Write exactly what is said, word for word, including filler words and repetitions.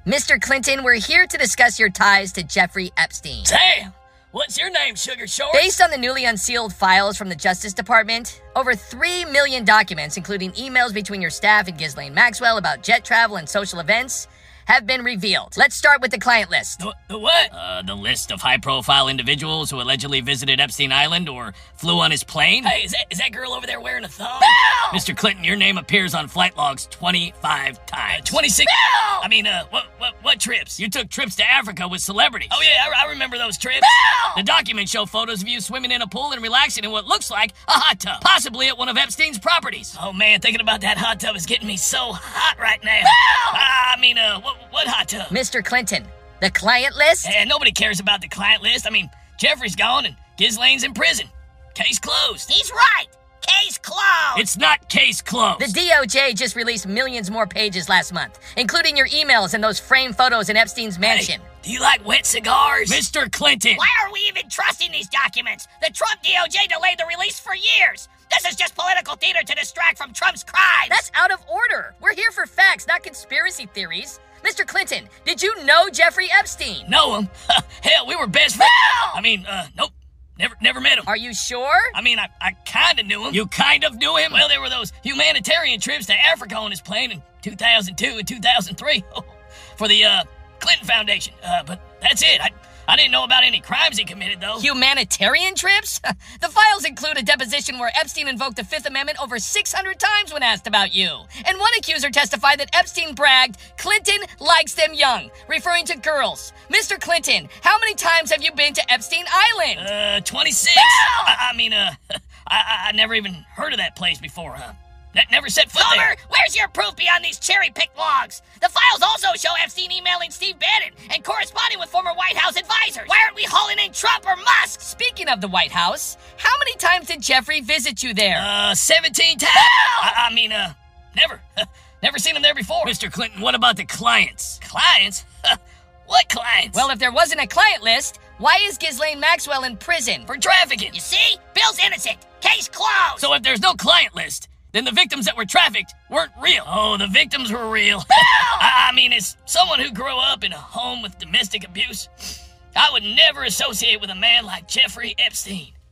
Mister Clinton, we're here to discuss your ties to Jeffrey Epstein. Damn! What's your name, Sugar Short? Based on the newly unsealed files from the Justice Department, over three million documents, including emails between your staff and Ghislaine Maxwell about jet travel and social events, have been revealed. Let's start with the client list. The, the what? Uh, the list of high-profile individuals who allegedly visited Epstein Island or flew on his plane? Hey, is that, is that girl over there wearing a thong? Bill! Mister Clinton, your name appears on flight logs twenty-five times. Uh, twenty-six? Bill! I mean, uh, what, what, what trips? You took trips to Africa with celebrities. Oh, yeah, I, I remember those trips. Bill! The documents show photos of you swimming in a pool and relaxing in what looks like a hot tub, possibly at one of Epstein's properties. Oh, man, thinking about that hot tub is getting me so hot right now. Bill! Uh, I mean, uh, what, what hot tub? Mister Clinton, the client list? And nobody cares about the client list. I mean, Jeffrey's gone and Ghislaine's in prison. Case closed. He's right. Case closed. It's not case closed. The D O J just released millions more pages last month, including your emails and those framed photos in Epstein's mansion. Hey, do you like wet cigars? Mister Clinton. Why are we even trusting these documents? The Trump D O J delayed the release for years. This is just political theater to distract from Trump's crimes. That's out of order. We're here for facts, not conspiracy theories. Mister Clinton, did you know Jeffrey Epstein? Know him? Hell, we were best friends. Bill! I mean, uh, nope. Never never met him. Are you sure? I mean, I, I kind of knew him. You kind of knew him? Well, there were those humanitarian trips to Africa on his plane in two thousand two and two thousand three for the uh, Clinton Foundation. Uh, but that's it. I, I didn't know about any crimes he committed, though. Humanitarian trips? The files include a deposition where Epstein invoked the Fifth Amendment over six hundred times when asked about you. And one accuser testified that Epstein bragged, Clinton likes them young, referring to girls. Mister Clinton, how many times have you been to Epstein Island? Uh, twenty-six. Bill! I, I mean, uh, I, I never even heard of that place before, huh? Ne- never set foot Homer, there. where's your proof beyond these cherry-picked logs? The files also show Epstein emailing Steve Bannon and corresponding with former White House advisors. Why aren't we hauling in Trump or Musk? Speaking of the White House, how many times did Jeffrey visit you there? Uh, seventeen times. Bill! I, I mean, uh, never. Never seen him there before. Mister Clinton, what about the clients? Clients? What clients? Well, if there wasn't a client list, why is Ghislaine Maxwell in prison? for trafficking. You see? Bill's innocent. Case closed. So if there's no client list, then the victims that were trafficked weren't real. Oh, the victims were real. Bill! I, I mean, as someone who grew up in a home with domestic abuse, I would never associate with a man like Jeffrey Epstein.